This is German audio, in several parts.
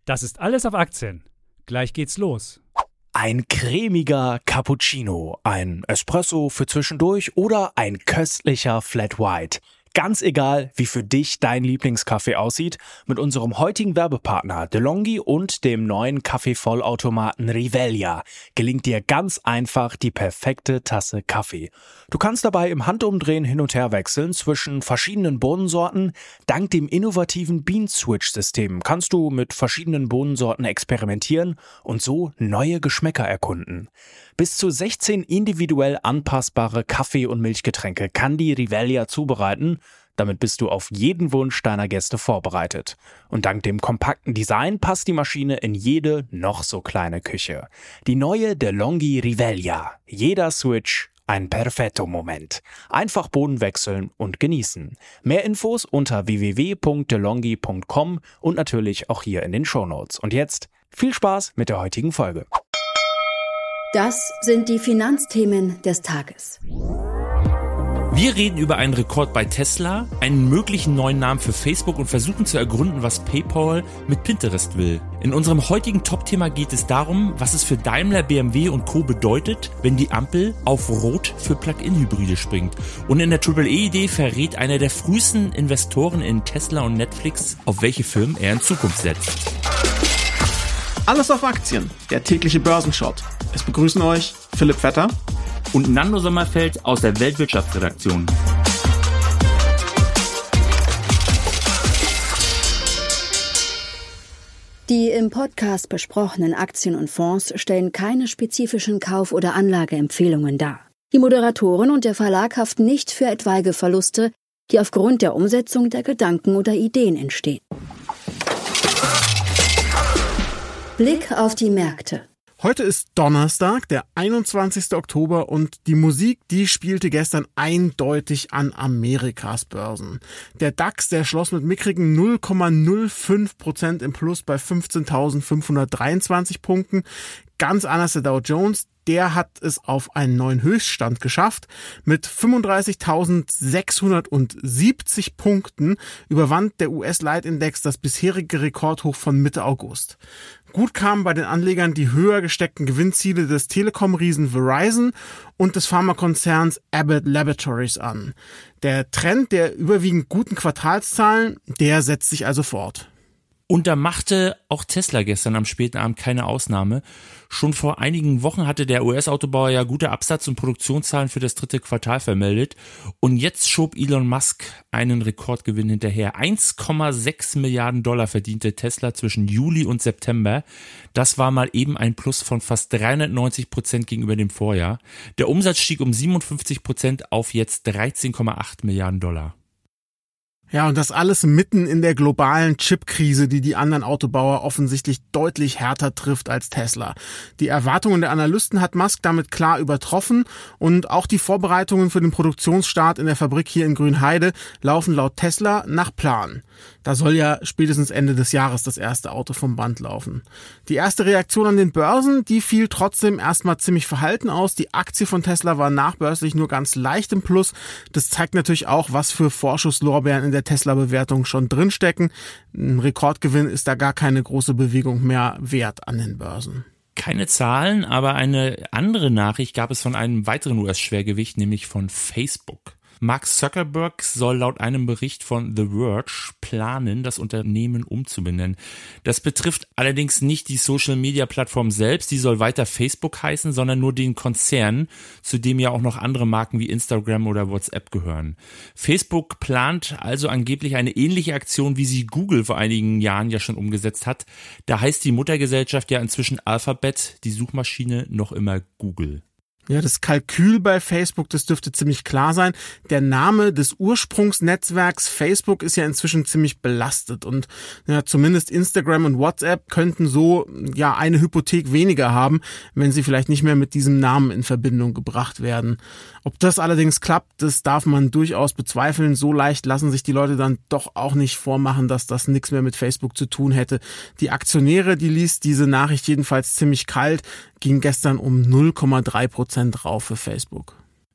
Das ist alles auf Aktien. Gleich geht's los. Ein cremiger Cappuccino, ein Espresso für zwischendurch oder ein köstlicher Flat White. Ganz egal, wie für dich dein Lieblingskaffee aussieht, mit unserem heutigen Werbepartner DeLonghi und dem neuen Kaffeevollautomaten Rivelia gelingt dir ganz einfach die perfekte Tasse Kaffee. Du kannst dabei im Handumdrehen hin und her wechseln zwischen verschiedenen Bohnensorten. Dank dem innovativen Bean-Switch-System kannst du mit verschiedenen Bohnensorten experimentieren und so neue Geschmäcker erkunden. Bis zu 16 individuell anpassbare Kaffee- und Milchgetränke kann die Rivelia zubereiten. Damit bist du auf jeden Wunsch deiner Gäste vorbereitet. Und dank dem kompakten Design passt die Maschine in jede noch so kleine Küche. Die neue DeLonghi Rivelia. Jeder Switch ein Perfetto-Moment. Einfach Bohnen wechseln und genießen. Mehr Infos unter www.delonghi.com und natürlich auch hier in den Shownotes. Und jetzt viel Spaß mit der heutigen Folge. Das sind die Finanzthemen des Tages. Wir reden über einen Rekord bei Tesla, einen möglichen neuen Namen für Facebook und versuchen zu ergründen, was PayPal mit Pinterest will. In unserem heutigen Top-Thema geht es darum, was es für Daimler, BMW und Co. bedeutet, wenn die Ampel auf Rot für Plug-in-Hybride springt. Und in der Triple-E-Idee verrät einer der frühesten Investoren in Tesla und Netflix, auf welche Firmen er in Zukunft setzt. Alles auf Aktien, der tägliche Börsenshot. Es begrüßen euch Philipp Vetter und Nando Sommerfeld aus der Weltwirtschaftsredaktion. Die im Podcast besprochenen Aktien und Fonds stellen keine spezifischen Kauf- oder Anlageempfehlungen dar. Die Moderatoren und der Verlag haften nicht für etwaige Verluste, die aufgrund der Umsetzung der Gedanken oder Ideen entstehen. Blick auf die Märkte. Heute ist Donnerstag, der 21. Oktober und die Musik, die spielte gestern eindeutig an Amerikas Börsen. Der DAX, der schloss mit mickrigen 0,05% im Plus bei 15.523 Punkten. Ganz anders der Dow Jones, der hat es auf einen neuen Höchststand geschafft. Mit 35.670 Punkten überwand der US-Leitindex das bisherige Rekordhoch von Mitte August. Gut kamen bei den Anlegern die höher gesteckten Gewinnziele des Telekom-Riesen Verizon und des Pharmakonzerns Abbott Laboratories an. Der Trend der überwiegend guten Quartalszahlen, der setzt sich also fort. Und da machte auch Tesla gestern am späten Abend keine Ausnahme. Schon vor einigen Wochen hatte der US-Autobauer ja gute Absatz- und Produktionszahlen für das dritte Quartal vermeldet. Und jetzt schob Elon Musk einen Rekordgewinn hinterher. 1,6 Milliarden Dollar verdiente Tesla zwischen Juli und September. Das war mal eben ein Plus von fast 390% gegenüber dem Vorjahr. Der Umsatz stieg um 57% auf jetzt 13,8 Milliarden Dollar. Ja, und das alles mitten in der globalen Chipkrise, die anderen Autobauer offensichtlich deutlich härter trifft als Tesla. Die Erwartungen der Analysten hat Musk damit klar übertroffen und auch die Vorbereitungen für den Produktionsstart in der Fabrik hier in Grünheide laufen laut Tesla nach Plan. Da soll ja spätestens Ende des Jahres das erste Auto vom Band laufen. Die erste Reaktion an den Börsen, die fiel trotzdem erstmal ziemlich verhalten aus. Die Aktie von Tesla war nachbörslich nur ganz leicht im Plus. Das zeigt natürlich auch, was für Vorschusslorbeeren in der Tesla-Bewertung schon drinstecken. Ein Rekordgewinn ist da gar keine große Bewegung mehr wert an den Börsen. Keine Zahlen, aber eine andere Nachricht gab es von einem weiteren US-Schwergewicht, nämlich von Facebook. Mark Zuckerberg soll laut einem Bericht von The Verge planen, das Unternehmen umzubenennen. Das betrifft allerdings nicht die Social-Media-Plattform selbst, die soll weiter Facebook heißen, sondern nur den Konzern, zu dem ja auch noch andere Marken wie Instagram oder WhatsApp gehören. Facebook plant also angeblich eine ähnliche Aktion, wie sie Google vor einigen Jahren ja schon umgesetzt hat. Da heißt die Muttergesellschaft ja inzwischen Alphabet, die Suchmaschine noch immer Google. Ja, das Kalkül bei Facebook, das dürfte ziemlich klar sein. Der Name des Ursprungsnetzwerks Facebook ist ja inzwischen ziemlich belastet und ja, zumindest Instagram und WhatsApp könnten so ja eine Hypothek weniger haben, wenn sie vielleicht nicht mehr mit diesem Namen in Verbindung gebracht werden. Ob das allerdings klappt, das darf man durchaus bezweifeln. So leicht lassen sich die Leute dann doch auch nicht vormachen, dass das nichts mehr mit Facebook zu tun hätte. Die Aktionäre, die ließ diese Nachricht jedenfalls ziemlich kalt, ging gestern um 0,3% rauf für Facebook.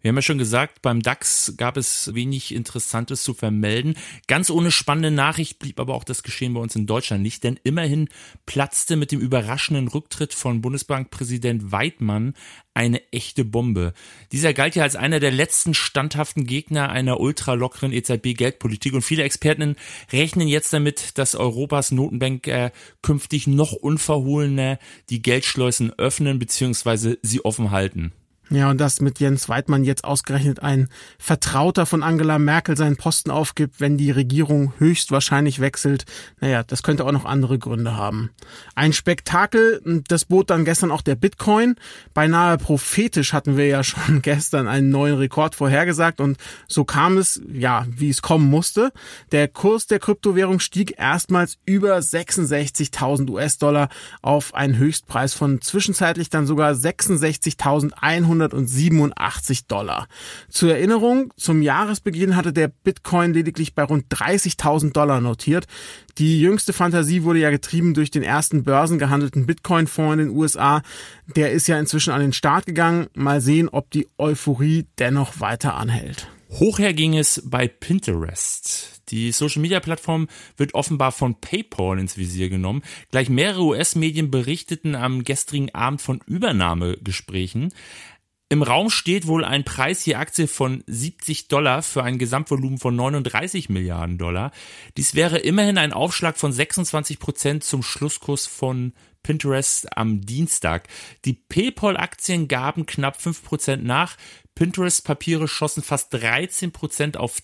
Wir haben ja schon gesagt, beim DAX gab es wenig Interessantes zu vermelden. Ganz ohne spannende Nachricht blieb aber auch das Geschehen bei uns in Deutschland nicht, denn immerhin platzte mit dem überraschenden Rücktritt von Bundesbankpräsident Weidmann eine echte Bombe. Dieser galt ja als einer der letzten standhaften Gegner einer ultralockeren EZB-Geldpolitik und viele Experten rechnen jetzt damit, dass Europas Notenbanker künftig noch unverhohlener die Geldschleusen öffnen bzw. sie offen halten. Ja, und dass mit Jens Weidmann jetzt ausgerechnet ein Vertrauter von Angela Merkel seinen Posten aufgibt, wenn die Regierung höchstwahrscheinlich wechselt, naja, das könnte auch noch andere Gründe haben. Ein Spektakel, das bot dann gestern auch der Bitcoin. Beinahe prophetisch hatten wir ja schon gestern einen neuen Rekord vorhergesagt und so kam es, ja, wie es kommen musste. Der Kurs der Kryptowährung stieg erstmals über 66.000 US-Dollar auf einen Höchstpreis von zwischenzeitlich dann sogar 66.187 $. Zur Erinnerung, zum Jahresbeginn hatte der Bitcoin lediglich bei rund 30.000 $ notiert. Die jüngste Fantasie wurde ja getrieben durch den ersten börsengehandelten Bitcoin-Fonds in den USA. Der ist ja inzwischen an den Start gegangen. Mal sehen, ob die Euphorie dennoch weiter anhält. Hochher ging es bei Pinterest. Die Social-Media-Plattform wird offenbar von PayPal ins Visier genommen. Gleich mehrere US-Medien berichteten am gestrigen Abend von Übernahmegesprächen. Im Raum steht wohl ein Preis je Aktie von $70 für ein Gesamtvolumen von 39 Milliarden $. Dies wäre immerhin ein Aufschlag von 26% zum Schlusskurs von Pinterest am Dienstag. Die PayPal-Aktien gaben knapp 5% nach. Pinterest-Papiere schossen fast 13% auf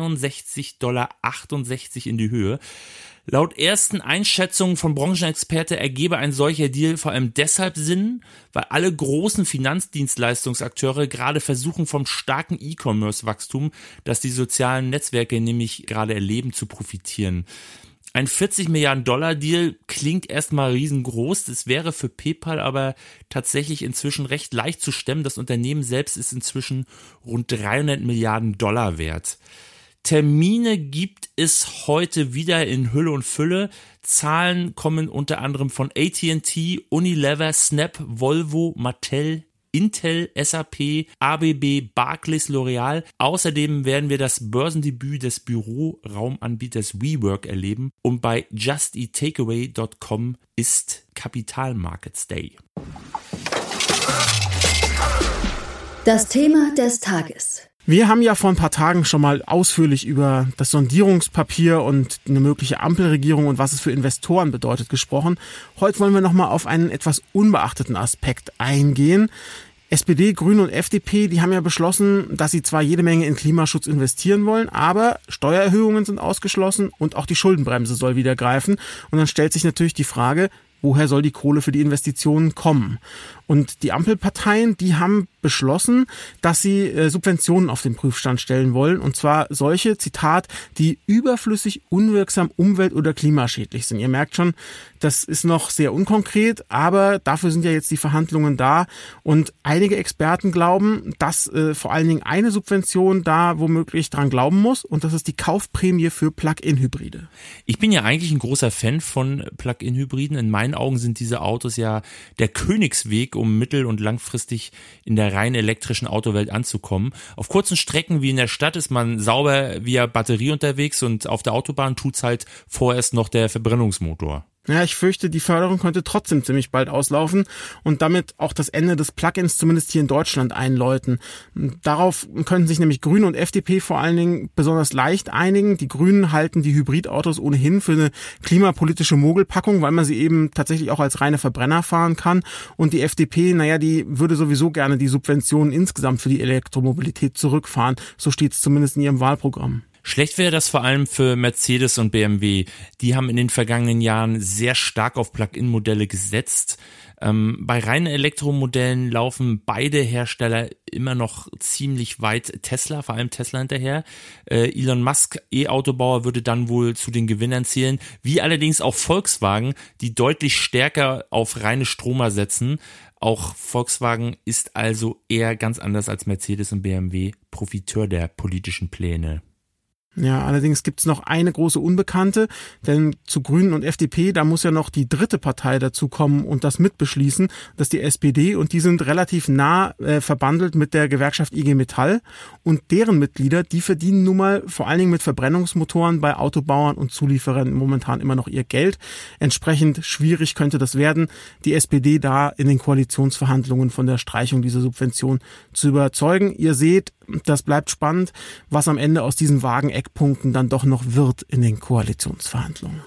$62,68 in die Höhe. Laut ersten Einschätzungen von Branchenexperte ergebe ein solcher Deal vor allem deshalb Sinn, weil alle großen Finanzdienstleistungsakteure gerade versuchen, vom starken E-Commerce-Wachstum, das die sozialen Netzwerke nämlich gerade erleben, zu profitieren. Ein 40 Milliarden $ Deal klingt erstmal riesengroß, das wäre für PayPal aber tatsächlich inzwischen recht leicht zu stemmen. Das Unternehmen selbst ist inzwischen rund 300 Milliarden $ wert. Termine gibt es heute wieder in Hülle und Fülle. Zahlen kommen unter anderem von AT&T, Unilever, Snap, Volvo, Mattel, Intel, SAP, ABB, Barclays, L'Oreal. Außerdem werden wir das Börsendebüt des Büroraumanbieters WeWork erleben und bei JustEatTakeaway.com ist Capital Markets Day. Das Thema des Tages. Wir haben ja vor ein paar Tagen schon mal ausführlich über das Sondierungspapier und eine mögliche Ampelregierung und was es für Investoren bedeutet gesprochen. Heute wollen wir nochmal auf einen etwas unbeachteten Aspekt eingehen. SPD, Grüne und FDP, die haben ja beschlossen, dass sie zwar jede Menge in Klimaschutz investieren wollen, aber Steuererhöhungen sind ausgeschlossen und auch die Schuldenbremse soll wieder greifen. Und dann stellt sich natürlich die Frage, woher soll die Kohle für die Investitionen kommen? Und die Ampelparteien, die haben beschlossen, dass sie Subventionen auf den Prüfstand stellen wollen. Und zwar solche, Zitat, die überflüssig, unwirksam, umwelt- oder klimaschädlich sind. Ihr merkt schon, das ist noch sehr unkonkret, aber dafür sind ja jetzt die Verhandlungen da. Und einige Experten glauben, dass vor allen Dingen eine Subvention da womöglich dran glauben muss. Und das ist die Kaufprämie für Plug-in-Hybride. Ich bin ja eigentlich ein großer Fan von Plug-in-Hybriden. In meinen Augen sind diese Autos ja der Königsweg, um mittel- und langfristig in der rein elektrischen Autowelt anzukommen. Auf kurzen Strecken wie in der Stadt ist man sauber via Batterie unterwegs und auf der Autobahn tut's halt vorerst noch der Verbrennungsmotor. Ja, ich fürchte, die Förderung könnte trotzdem ziemlich bald auslaufen und damit auch das Ende des Plug-ins zumindest hier in Deutschland einläuten. Darauf könnten sich nämlich Grüne und FDP vor allen Dingen besonders leicht einigen. Die Grünen halten die Hybridautos ohnehin für eine klimapolitische Mogelpackung, weil man sie eben tatsächlich auch als reine Verbrenner fahren kann. Und die FDP, naja, die würde sowieso gerne die Subventionen insgesamt für die Elektromobilität zurückfahren. So steht es zumindest in ihrem Wahlprogramm. Schlecht wäre das vor allem für Mercedes und BMW. Die haben in den vergangenen Jahren sehr stark auf Plug-in-Modelle gesetzt. Bei reinen Elektromodellen laufen beide Hersteller immer noch ziemlich weit Tesla, vor allem Tesla hinterher. Elon Musk, E-Autobauer, würde dann wohl zu den Gewinnern zählen, wie allerdings auch Volkswagen, die deutlich stärker auf reine Stromer setzen. Auch Volkswagen ist also eher ganz anders als Mercedes und BMW Profiteur der politischen Pläne. Ja, allerdings gibt's noch eine große Unbekannte, denn zu Grünen und FDP, da muss ja noch die dritte Partei dazukommen und das mitbeschließen, das ist die SPD, und die sind relativ nah verbandelt mit der Gewerkschaft IG Metall, und deren Mitglieder, die verdienen nun mal vor allen Dingen mit Verbrennungsmotoren bei Autobauern und Zulieferern momentan immer noch ihr Geld. Entsprechend schwierig könnte das werden, die SPD da in den Koalitionsverhandlungen von der Streichung dieser Subvention zu überzeugen. Ihr seht, das bleibt spannend, was am Ende aus diesen vagen Eckpunkten dann doch noch wird in den Koalitionsverhandlungen.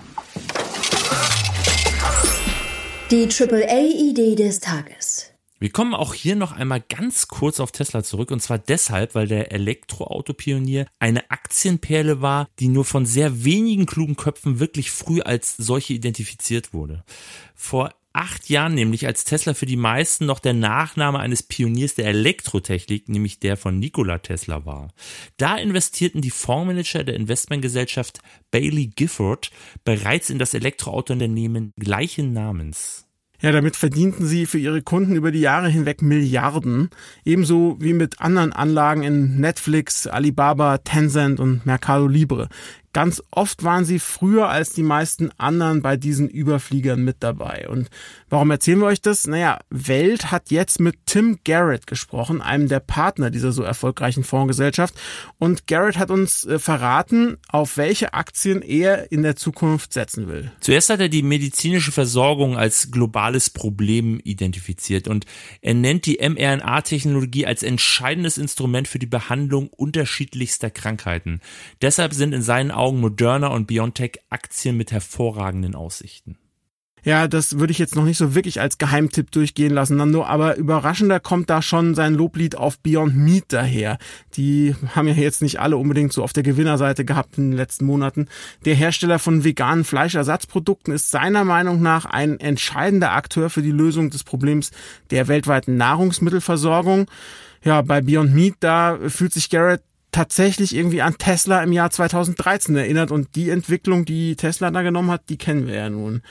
Die AAA-Idee des Tages. Wir kommen auch hier noch einmal ganz kurz auf Tesla zurück, und zwar deshalb, weil der Elektroautopionier eine Aktienperle war, die nur von sehr wenigen klugen Köpfen wirklich früh als solche identifiziert wurde. Vor 8 Jahren nämlich, als Tesla für die meisten noch der Nachname eines Pioniers der Elektrotechnik, nämlich der von Nikola Tesla war. Da investierten die Fondsmanager der Investmentgesellschaft Baillie Gifford bereits in das Elektroautounternehmen gleichen Namens. Ja, damit verdienten sie für ihre Kunden über die Jahre hinweg Milliarden, ebenso wie mit anderen Anlagen in Netflix, Alibaba, Tencent und Mercado Libre. Ganz oft waren sie früher als die meisten anderen bei diesen Überfliegern mit dabei. Und warum erzählen wir euch das? Naja, Welt hat jetzt mit Tim Garrett gesprochen, einem der Partner dieser so erfolgreichen Fondsgesellschaft. Und Garrett hat uns verraten, auf welche Aktien er in der Zukunft setzen will. Zuerst hat er die medizinische Versorgung als globales Problem identifiziert, und er nennt die mRNA-Technologie als entscheidendes Instrument für die Behandlung unterschiedlichster Krankheiten. Deshalb sind in seinen Augen Moderna und BioNTech Aktien mit hervorragenden Aussichten. Ja, das würde ich jetzt noch nicht so wirklich als Geheimtipp durchgehen lassen, Nando, aber überraschender kommt da schon sein Loblied auf Beyond Meat daher. Die haben ja jetzt nicht alle unbedingt so auf der Gewinnerseite gehabt in den letzten Monaten. Der Hersteller von veganen Fleischersatzprodukten ist seiner Meinung nach ein entscheidender Akteur für die Lösung des Problems der weltweiten Nahrungsmittelversorgung. Ja, bei Beyond Meat, da fühlt sich Garrett tatsächlich irgendwie an Tesla im Jahr 2013 erinnert, und die Entwicklung, die Tesla da genommen hat, die kennen wir ja nun.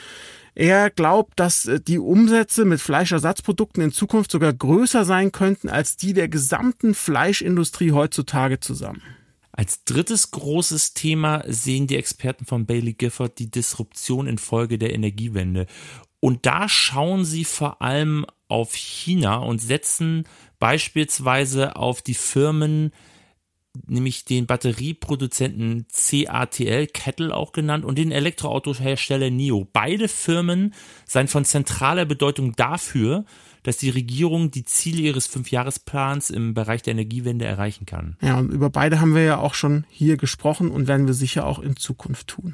Er glaubt, dass die Umsätze mit Fleischersatzprodukten in Zukunft sogar größer sein könnten als die der gesamten Fleischindustrie heutzutage zusammen. Als drittes großes Thema sehen die Experten von Baillie Gifford die Disruption infolge der Energiewende. Und da schauen sie vor allem auf China und setzen beispielsweise auf die Firmen, nämlich den Batterieproduzenten CATL, Kettle auch genannt, und den Elektroautohersteller NIO. Beide Firmen seien von zentraler Bedeutung dafür, dass die Regierung die Ziele ihres 5-Jahresplans im Bereich der Energiewende erreichen kann. Ja, und über beide haben wir ja auch schon hier gesprochen und werden wir sicher auch in Zukunft tun.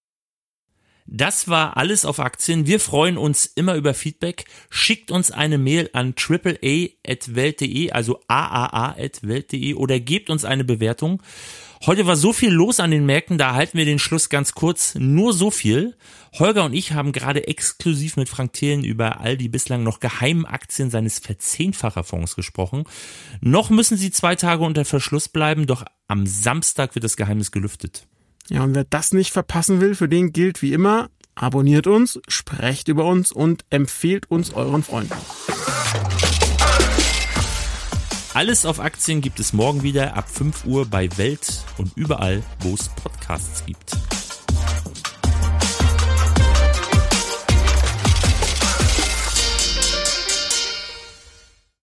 Das war alles auf Aktien. Wir freuen uns immer über Feedback. Schickt uns eine Mail an aaa@welt.de, also aaa@welt.de, oder gebt uns eine Bewertung. Heute war so viel los an den Märkten, da halten wir den Schluss ganz kurz. Nur so viel. Holger und ich haben gerade exklusiv mit Frank Thelen über all die bislang noch geheimen Aktien seines Verzehnfacherfonds gesprochen. Noch müssen sie 2 Tage unter Verschluss bleiben, doch am Samstag wird das Geheimnis gelüftet. Ja, und wer das nicht verpassen will, für den gilt wie immer, abonniert uns, sprecht über uns und empfehlt uns euren Freunden. Alles auf Aktien gibt es morgen wieder ab 5 Uhr bei Welt und überall, wo es Podcasts gibt.